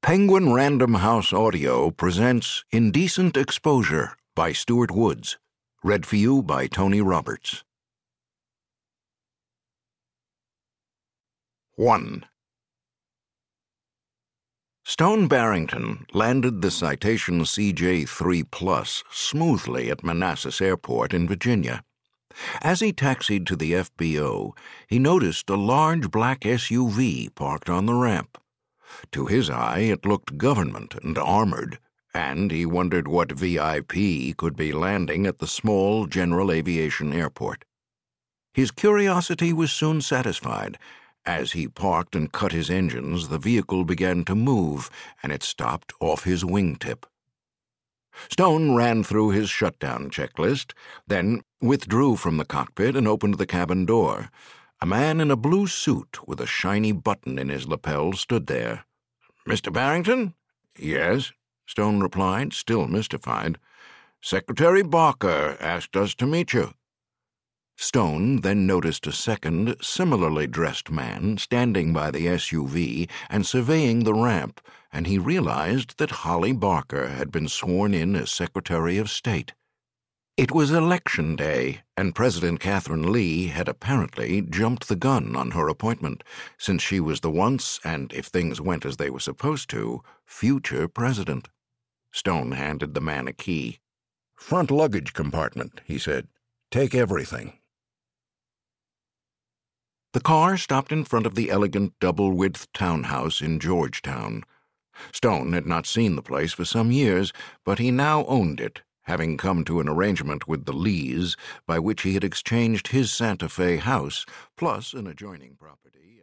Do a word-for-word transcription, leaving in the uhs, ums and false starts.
Penguin Random House Audio presents Indecent Exposure by Stuart Woods. Read for you by Tony Roberts. one. Stone Barrington landed the Citation C J three plus smoothly at Manassas Airport in Virginia. As he taxied to the F B O, he noticed a large black S U V parked on the ramp. To his eye, it looked government and armored, and he wondered what V I P could be landing at the small general aviation airport. His curiosity was soon satisfied. As he parked and cut his engines, the vehicle began to move, and it stopped off his wingtip. Stone ran through his shutdown checklist, then withdrew from the cockpit and opened the cabin door. A man in a blue suit with a shiny button in his lapel stood there. "Mister Barrington?" "Yes," Stone replied, still mystified. "Secretary Barker asked us to meet you." Stone then noticed a second, similarly dressed man standing by the S U V and surveying the ramp, and he realized that Holly Barker had been sworn in as Secretary of State. It was Election Day, and President Catherine Lee had apparently jumped the gun on her appointment, since she was the once, and if things went as they were supposed to, future president. Stone handed the man a key. "Front luggage compartment," he said. "Take everything." The car stopped in front of the elegant double-width townhouse in Georgetown. Stone had not seen the place for some years, but he now owned it, having come to an arrangement with the Lees by which he had exchanged his Santa Fe house, plus an adjoining property.